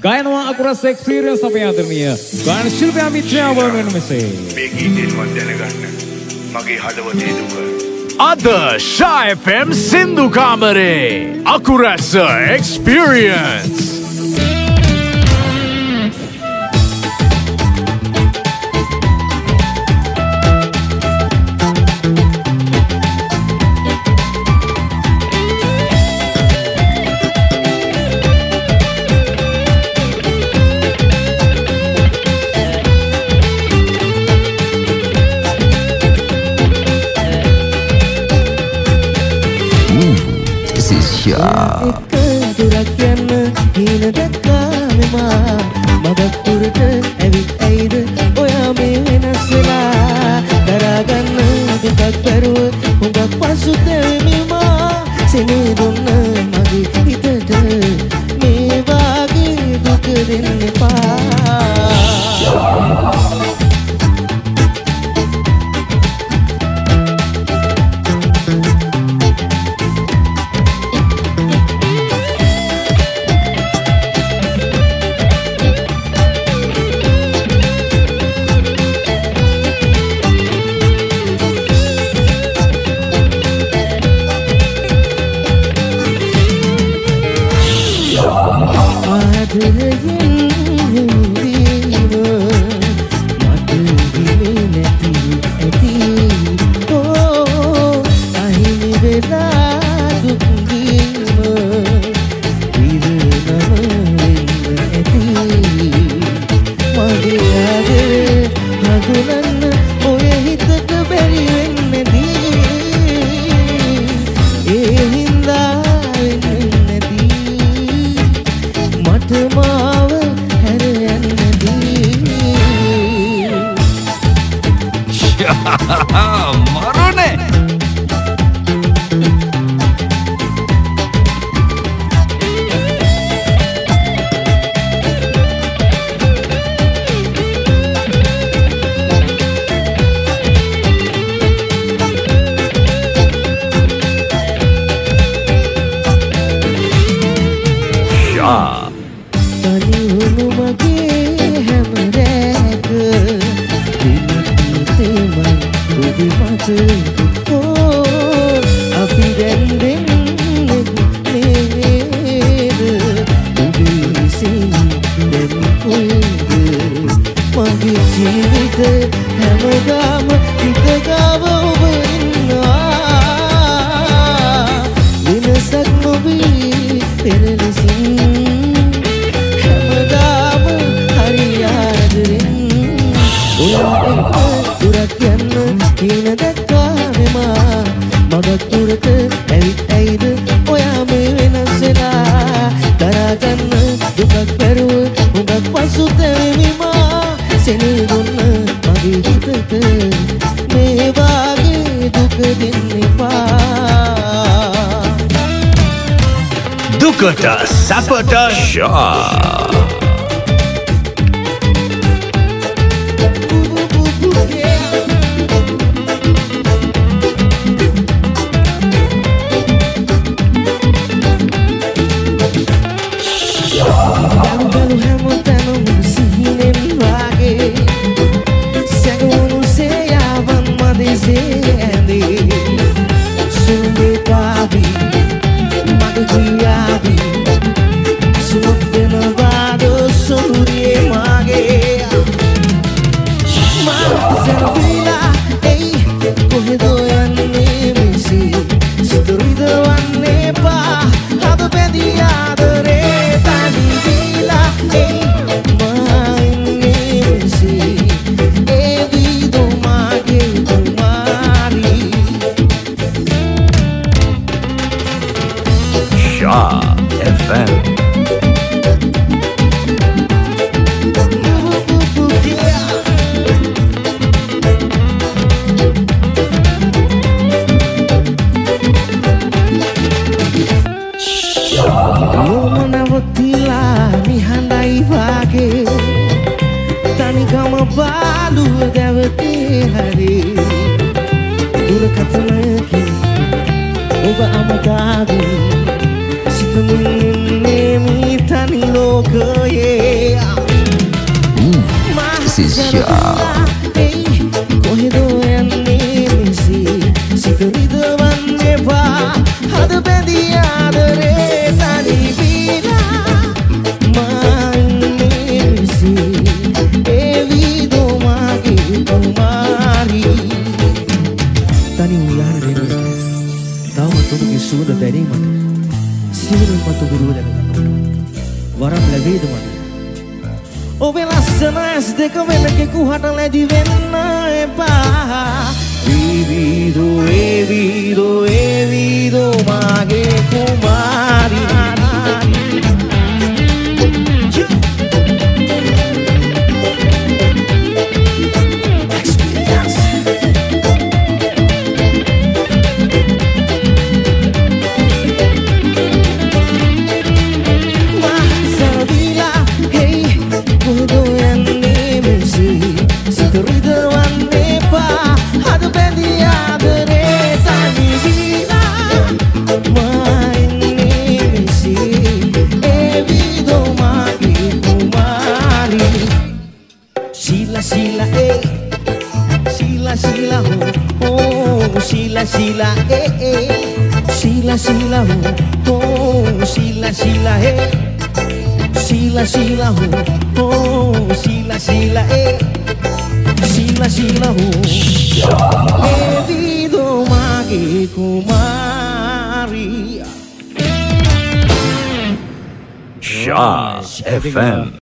ගායනවා අකුරස් experience අපේ ආදරණීය ගායන ශිල්පියා මිත්‍රයා වුණ මෙසේ මේ ගීතේවත් දැනගන්න මගේ හදවතේ දුක අද Shy FM සින්දු කාමරේ අකුරස් එක්ස්පීරියන්ස් දුරක් යන්න හීන දැක්කා මෙමා මගක් තුරට ඇවිත් ඇයිද ඔයා මේ වෙනස් වෙලා දරාගන්න දුකක් පැරුව හුඟක් පසුතැවෙමිමා සෙනේ දුන්න මගේ හිතට මේ වාගේ දුක දෙන්න එපා දුකට සැපට ෂා Zero This is Shah. කොහෙදෝ යන්නේ මිසි සිත රිදවන්න එපා හද බැඳී ආදරේ තනි වීලා මන්නේ මිසි ඒවිදෝ මාගේ කුමාරි තනි උයාන දෙනවා තවමත් ඔබගේ සුවඳ දැනීමට සිවුරින් මතු ගුරුව දැනගන්නවා වරම් ලැබේද මට ඔබේ ලස්සන ඇස් දෙක වෙනකෙකු හට ලැදි වෙන්න එපා ඒවිදෝ ඒවිදෝ ඒවිදෝ මාගේ කුමාරි Sheila, Sheila, Sheila, oh, Sheila, Sheila, hey, Sheila, Sheila, oh, Sheila, Sheila, hey, Sheila, Sheila, oh, Evido magi kumari. Shah FM.